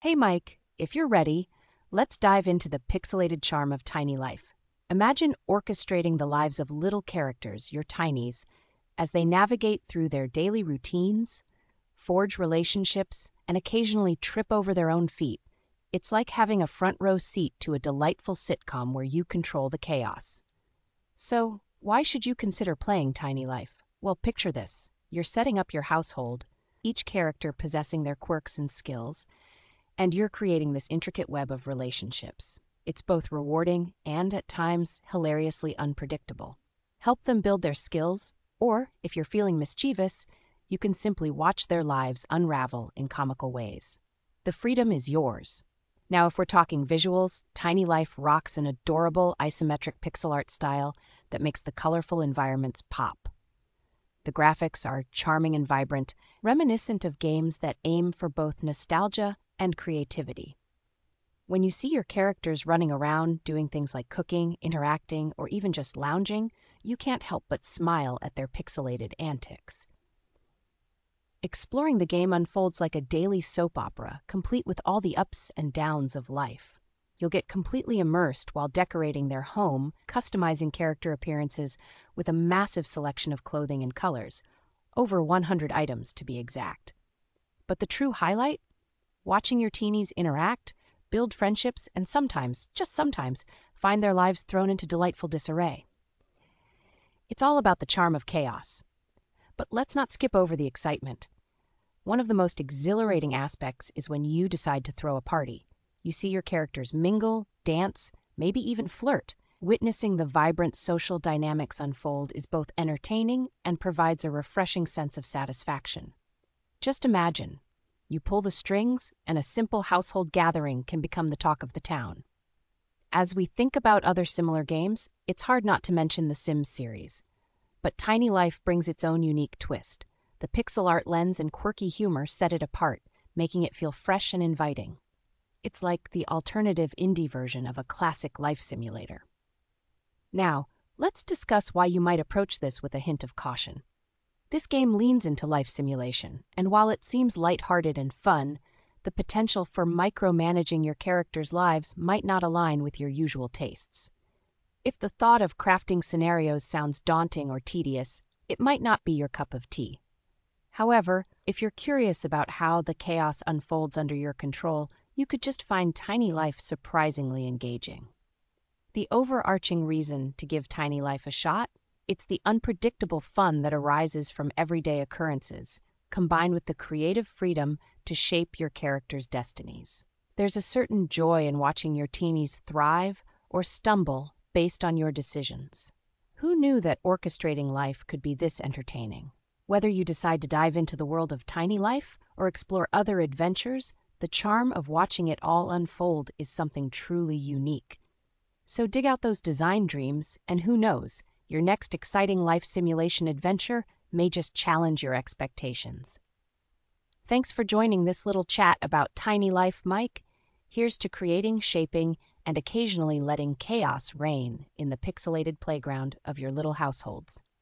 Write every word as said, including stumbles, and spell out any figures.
Hey Mike, if you're ready, let's dive into the pixelated charm of tiny life. Imagine orchestrating the lives of little characters, your tinies, as they navigate through their daily routines, forge relationships, and occasionally trip over their own feet. It's like having a front row seat to a delightful sitcom where you control the chaos. So, why should you consider playing Tiny Life? Well, picture this. You're setting up your household, each character possessing their quirks and skills, and you're creating this intricate web of relationships. It's both rewarding and, at times, hilariously unpredictable. Help them build their skills, or, if you're feeling mischievous, you can simply watch their lives unravel in comical ways. The freedom is yours. Now, if we're talking visuals, Tiny Life rocks an adorable isometric pixel art style that makes the colorful environments pop. The graphics are charming and vibrant, reminiscent of games that aim for both nostalgia and creativity. When you see your characters running around, doing things like cooking, interacting, or even just lounging, you can't help but smile at their pixelated antics. Exploring the game unfolds like a daily soap opera, complete with all the ups and downs of life. You'll get completely immersed while decorating their home, customizing character appearances with a massive selection of clothing and colors, over one hundred items to be exact. But the true highlight? Watching your teenies interact, build friendships, and sometimes, just sometimes, find their lives thrown into delightful disarray. It's all about the charm of chaos. But let's not skip over the excitement. One of the most exhilarating aspects is when you decide to throw a party. You see your characters mingle, dance, maybe even flirt. Witnessing the vibrant social dynamics unfold is both entertaining and provides a refreshing sense of satisfaction. Just imagine, you pull the strings and a simple household gathering can become the talk of the town. As we think about other similar games, it's hard not to mention the Sims series. But Tiny Life brings its own unique twist. The pixel art lens and quirky humor set it apart, making it feel fresh and inviting. It's like the alternative indie version of a classic life simulator. Now, let's discuss why you might approach this with a hint of caution. This game leans into life simulation, and while it seems lighthearted and fun, the potential for micromanaging your characters' lives might not align with your usual tastes. If the thought of crafting scenarios sounds daunting or tedious, it might not be your cup of tea. However, if you're curious about how the chaos unfolds under your control, you could just find Tiny Life surprisingly engaging. The overarching reason to give Tiny Life a shot? It's the unpredictable fun that arises from everyday occurrences, combined with the creative freedom to shape your characters' destinies. There's a certain joy in watching your teenies thrive or stumble based on your decisions. Who knew that orchestrating life could be this entertaining? Whether you decide to dive into the world of Tiny Life or explore other adventures, the charm of watching it all unfold is something truly unique. So dig out those design dreams, and who knows, your next exciting life simulation adventure may just challenge your expectations. Thanks for joining this little chat about Tiny Life, Mike. Here's to creating, shaping, and occasionally letting chaos reign in the pixelated playground of your little households.